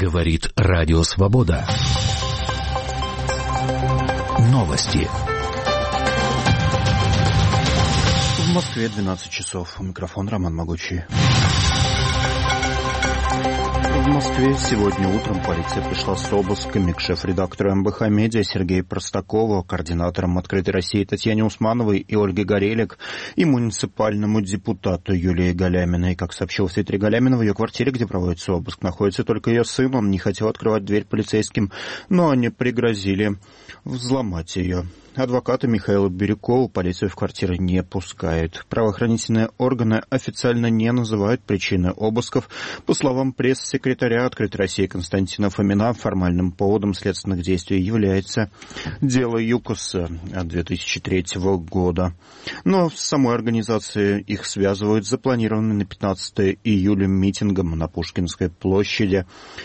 Говорит Радио Свобода. Новости. В Москве 12 часов. У микрофона Роман Могучий. В Москве сегодня утром полиция пришла с обысками к шеф-редактору МБХ «Медиа» Сергею Простакову, координаторам «Открытой России» Татьяне Усмановой и Ольге Горелик и муниципальному депутату Юлии Галяминой. Как сообщил в Твиттере Галямина, в ее квартире, где проводится обыск, находится только ее сын. Он не хотел открывать дверь полицейским, но они пригрозили взломать ее. Адвоката Михаила Бирюкова полицию в квартиру не пускает. Правоохранительные органы официально не называют причины обысков. По словам пресс-секретаря «Открытой России» Константина Фомина, формальным поводом следственных действий является дело ЮКОСа от 2003 года. Но в самой организации их связывают с запланированным на 15 июля митингом на Пушкинской площади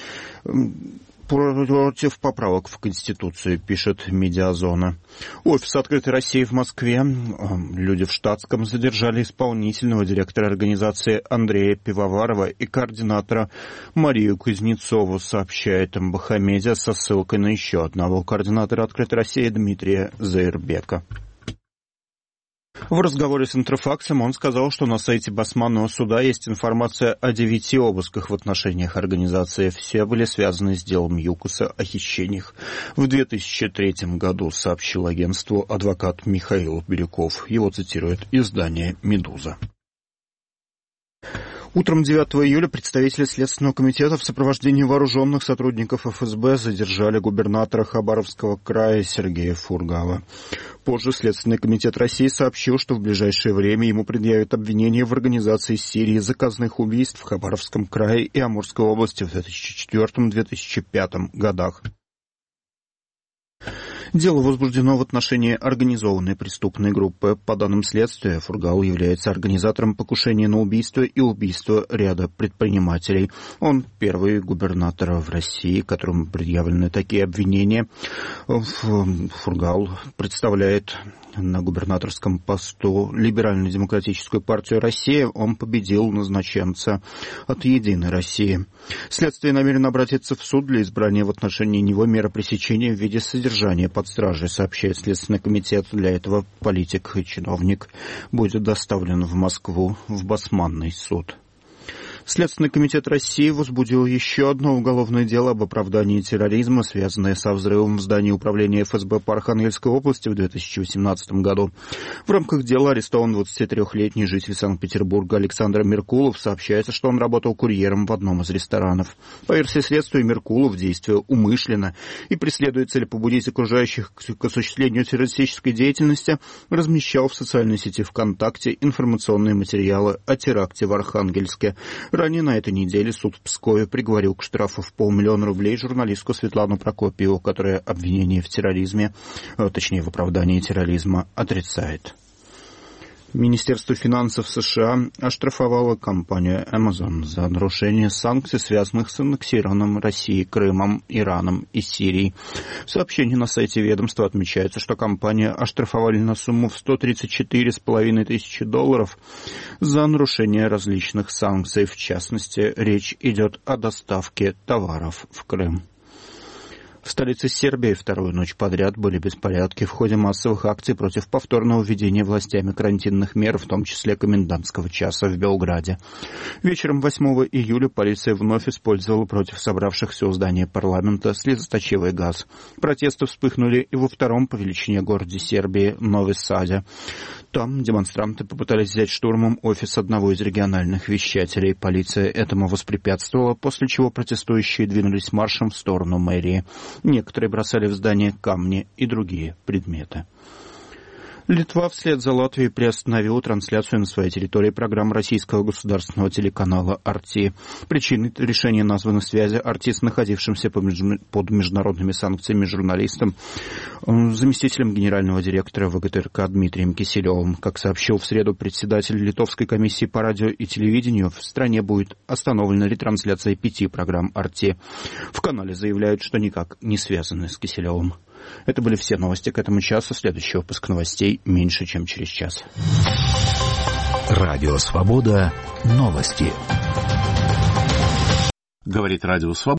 против поправок в Конституцию, пишет «Медиазона». Офис «Открытой России» в Москве. Люди в штатском задержали исполнительного директора организации Андрея Пивоварова и координатора Марию Кузнецову, сообщает МБХ «Медиа» со ссылкой на еще одного координатора «Открытой России» Дмитрия Зайрбека. В разговоре с Интерфаксом он сказал, что на сайте Басманного суда есть информация о 9 обысках в отношениях организации. Все были связаны с делом ЮКОСа о хищениях. В 2003 году, сообщил агентству адвокат Михаил Бирюков. Его цитирует издание «Медуза». Утром 9 июля представители Следственного комитета в сопровождении вооруженных сотрудников ФСБ задержали губернатора Хабаровского края Сергея Фургала. Позже Следственный комитет России сообщил, что в ближайшее время ему предъявят обвинение в организации серии заказных убийств в Хабаровском крае и Амурской области в 2004-2005 годах. Дело возбуждено в отношении организованной преступной группы. По данным следствия, Фургал является организатором покушения на убийство и убийства ряда предпринимателей. Он первый губернатор в России, которому предъявлены такие обвинения. Фургал представляет на губернаторском посту Либерально-демократическую партию России. Он победил назначенца от «Единой России». Следствие намерено обратиться в суд для избрания в отношении него меры пресечения в виде содержания под стражей, сообщает Следственный комитет. Для этого политик и чиновник будет доставлен в Москву в Басманный суд. Следственный комитет России возбудил еще одно уголовное дело об оправдании терроризма, связанное со взрывом в здании управления ФСБ по Архангельской области в 2018 году. В рамках дела арестован 23-летний житель Санкт-Петербурга Александр Меркулов. Сообщается, что он работал курьером в одном из ресторанов. По версии следствия, Меркулов действуя умышленно и преследуя цель побудить окружающих к осуществлению террористической деятельности, размещал в социальной сети ВКонтакте информационные материалы о теракте в Архангельске. Ранее на этой неделе суд в Пскове приговорил к штрафу в 500 000 рублей журналистку Светлану Прокопьеву, которая обвинение в терроризме, точнее в оправдании терроризма, отрицает. Министерство финансов США оштрафовало компанию Amazon за нарушение санкций, связанных с аннексированным Россией Крымом, Ираном и Сирией. В сообщении на сайте ведомства отмечается, что компанию оштрафовали на сумму в $134,5 тысячи за нарушение различных санкций. В частности, речь идет о доставке товаров в Крым. В столице Сербии вторую ночь подряд были беспорядки в ходе массовых акций против повторного введения властями карантинных мер, в том числе комендантского часа в Белграде. Вечером 8 июля полиция вновь использовала против собравшихся у здания парламента слезоточивый газ. Протесты вспыхнули и во втором по величине городе Сербии Нови Саде. Там демонстранты попытались взять штурмом офис одного из региональных вещателей. Полиция этому воспрепятствовала, после чего протестующие двинулись маршем в сторону мэрии. Некоторые бросали в здание камни и другие предметы. Литва вслед за Латвией приостановила трансляцию на своей территории программ российского государственного телеканала «Арти». Причиной решения названы связи «Арти» с находившимся под международными санкциями журналистом, заместителем генерального директора ВГТРК Дмитрием Киселевым. Как сообщил в среду председатель Литовской комиссии по радио и телевидению, в стране будет остановлена ретрансляция 5 программ «Арти». В канале заявляют, что никак не связаны с Киселевым. Это были все новости к этому часу. Следующий выпуск новостей меньше, чем через час. Радио Свобода. Новости. Говорит Радио Свобода.